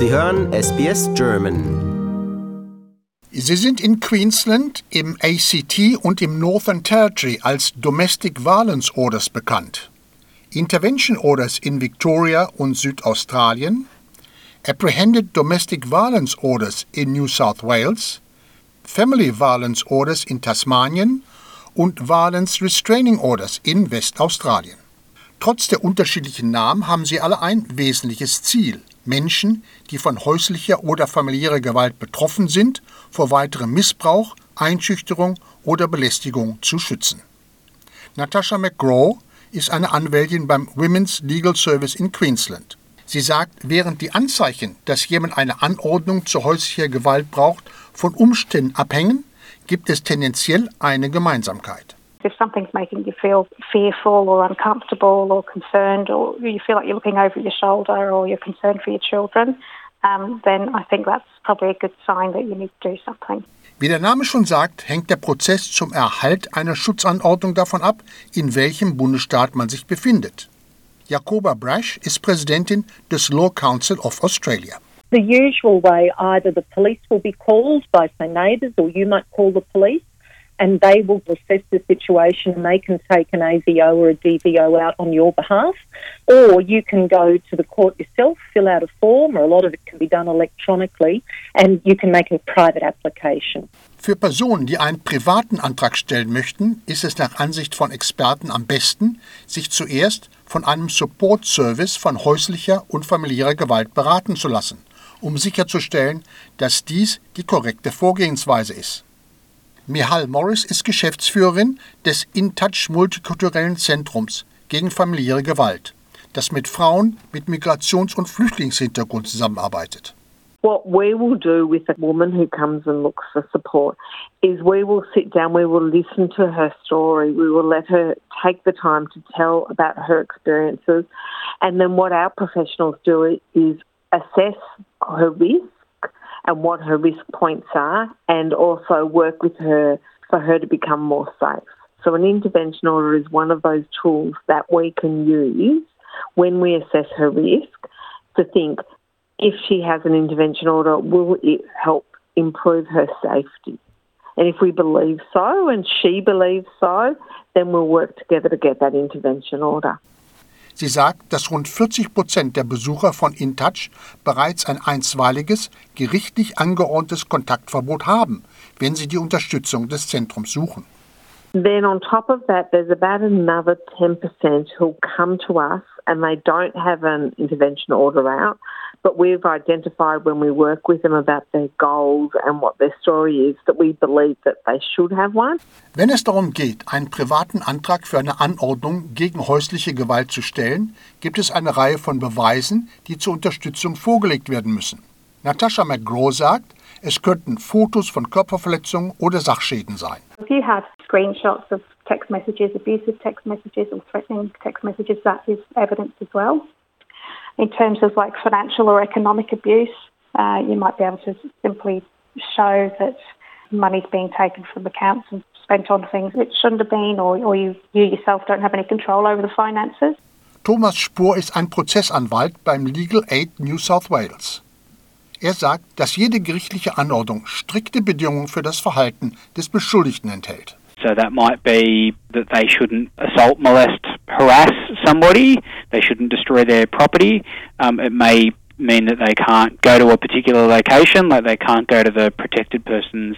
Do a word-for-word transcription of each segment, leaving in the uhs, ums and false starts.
Sie hören S B S German. Sie sind in Queensland, im A C T und im Northern Territory als Domestic Violence Orders bekannt. Intervention Orders in Victoria und Südaustralien, Apprehended Domestic Violence Orders in New South Wales, Family Violence Orders in Tasmanien und Violence Restraining Orders in Westaustralien. Trotz der unterschiedlichen Namen haben sie alle ein wesentliches Ziel: Menschen, die von häuslicher oder familiärer Gewalt betroffen sind, vor weiterem Missbrauch, Einschüchterung oder Belästigung zu schützen. Natasha McGraw ist eine Anwältin beim Women's Legal Service in Queensland. Sie sagt, während die Anzeichen, dass jemand eine Anordnung zu häuslicher Gewalt braucht, von Umständen abhängen, gibt es tendenziell eine Gemeinsamkeit. If something's making you feel fearful or uncomfortable or concerned, or you feel like you're looking over your shoulder or you're concerned for your children, um, then I think that's probably a good sign that you need to do something. Wie der Name schon sagt, hängt der Prozess zum Erhalt einer Schutzanordnung davon ab, in welchem Bundesstaat man sich befindet. Jacoba Brash ist Präsidentin des Law Council of Australia. The usual way, either the police will be called by, say, neighbours, or you might call the police, and they will assess the situation and they can take an A V O or a D V O out on your behalf. Or you can go to the court yourself, fill out a form, or a lot of it can be done electronically, and you can make a private application. Für Personen, die einen privaten Antrag stellen möchten, ist es nach Ansicht von Experten am besten, sich zuerst von einem Support Service von häuslicher und familiärer Gewalt beraten zu lassen, um sicherzustellen, dass dies die korrekte Vorgehensweise ist. Michal Morris ist Geschäftsführerin des InTouch multikulturellen Zentrums gegen familiäre Gewalt, das mit Frauen mit Migrations- und Flüchtlingshintergrund zusammenarbeitet. What we will do with a woman who comes and looks for support is we will sit down, we will listen to her story, we will let her take the time to tell about her experiences, and then what our professionals do is assess her risk and what her risk points are, and also work with her for her to become more safe. So an intervention order is one of those tools that we can use when we assess her risk to think, if she has an intervention order, will it help improve her safety? And if we believe so, and she believes so, then we'll work together to get that intervention order. Sie sagt, dass rund vierzig Prozent der Besucher von InTouch bereits ein einstweiliges, gerichtlich angeordnetes Kontaktverbot haben, wenn sie die Unterstützung des Zentrums suchen. Then on top of that, there's about another ten percent who'll come to us and they don't have an intervention order out, but we've identified when we work with them about their goals and what their story is that we believe that they should have one. Wenn es darum geht, einen privaten Antrag für eine Anordnung gegen häusliche Gewalt zu stellen, gibt es eine Reihe von Beweisen, die zur Unterstützung vorgelegt werden müssen. Natasha McGraw sagt, es könnten Fotos von Körperverletzungen oder Sachschäden sein. If you have screenshots of text messages, abusive text messages or threatening text messages, that is evidence as well. In terms of like financial or economic abuse, uh, you might be able to simply show that money's being taken from accounts and spent on things it shouldn't have been, or, or you, you yourself don't have any control over the finances. Thomas Spohr ist ein Prozessanwalt beim Legal Aid New South Wales. Er sagt, dass jede gerichtliche Anordnung strikte Bedingungen für das Verhalten des Beschuldigten enthält. So that might be that they shouldn't assault, molest, harass somebody. They shouldn't destroy their property. Um, it may mean that they can't go to a particular location, like they can't go to the protected person's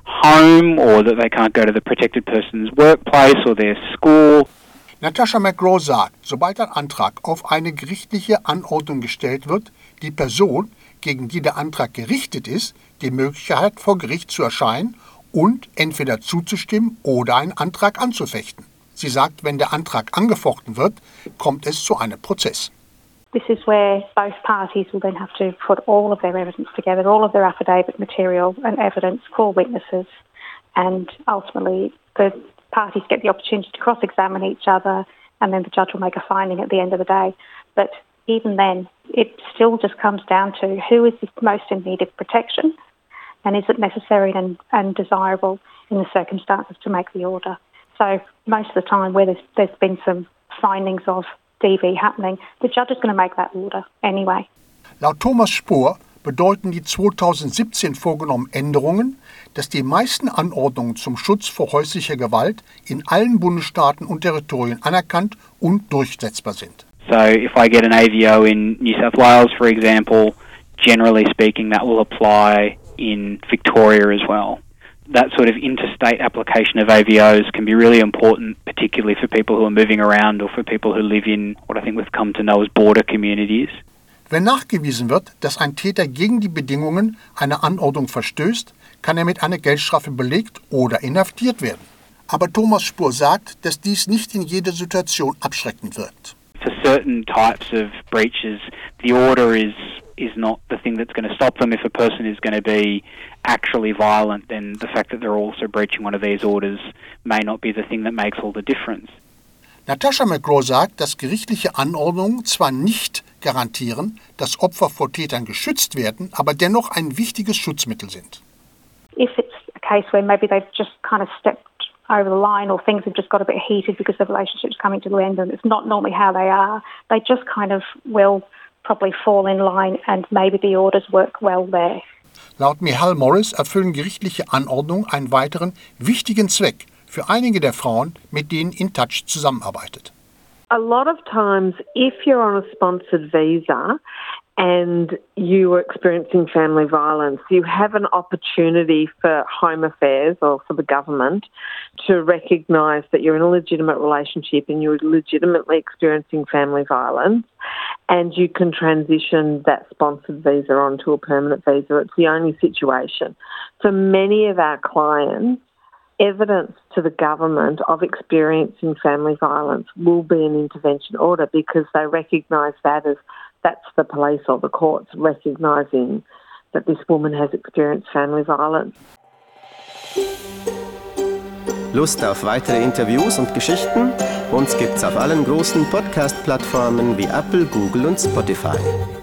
home, or that they can't go to the protected person's workplace or their school. Natasha McGraw sagt, sobald ein Antrag auf eine gerichtliche Anordnung gestellt wird, die Person, gegen die der Antrag gerichtet ist, die Möglichkeit vor Gericht zu erscheinen und entweder zuzustimmen oder einen Antrag anzufechten. Sie sagt, wenn der Antrag angefochten wird, kommt es zu einem Prozess. This is where both parties will then have to put all of their evidence together, all of their affidavit material and evidence, call witnesses, and ultimately the parties get the opportunity to cross-examine each other, and then the judge will make a finding at the end of the day. But even then, it still just comes down to who is most in need of protection, and is it necessary and, and desirable in the circumstances to make the order. So most of the time where there's, there's been some findings of D V happening, the judge is going to make that order anyway. Laut Thomas Spohr bedeuten die zweitausendsiebzehn vorgenommenen Änderungen, dass die meisten Anordnungen zum Schutz vor häuslicher Gewalt in allen Bundesstaaten und Territorien anerkannt und durchsetzbar sind. So if I get an A V O in New South Wales, for example, generally speaking, that will apply in Victoria as well. That sort of interstate application of A V Os can be really important, particularly for people who are moving around or for people who live in what I think we've come to know as border communities. Wenn nachgewiesen wird, dass ein Täter gegen die Bedingungen einer Anordnung verstößt, kann er mit einer Geldstrafe belegt oder inhaftiert werden. Aber Thomas Spur sagt, dass dies nicht in jeder Situation abschreckend wirkt. For certain types of breaches, the order is is not the thing that's going to stop them. If a person is going to be actually violent, then the fact that they're also breaching one of these orders may not be the thing that makes all the difference. Natasha McGraw sagt, dass gerichtliche Anordnungen zwar nicht garantieren, dass Opfer vor Tätern geschützt werden, aber dennoch ein wichtiges Schutzmittel sind. If it's a case where maybe they've just kind of stepped over the line or things have just got a bit heated because the relationship's coming to the end and it's not normally how they are, they just kind of will probably fall in line and maybe the orders work well there. Laut Michal Morris erfüllen gerichtliche Anordnungen einen weiteren wichtigen Zweck für einige der Frauen, mit denen InTouch zusammenarbeitet. A lot of times, if you're on a sponsored visa and you are experiencing family violence, you have an opportunity for Home Affairs or for the government to recognise that you're in a legitimate relationship and you're legitimately experiencing family violence, and you can transition that sponsored visa onto a permanent visa. It's the only situation. For many of our clients, evidence to the government of experiencing family violence will be an intervention order because they recognise that as that's the police or the courts recognising that this woman has experienced family violence. Lust auf weitere Interviews und Geschichten? Uns gibt's auf allen großen Podcast-Plattformen wie Apple, Google und Spotify.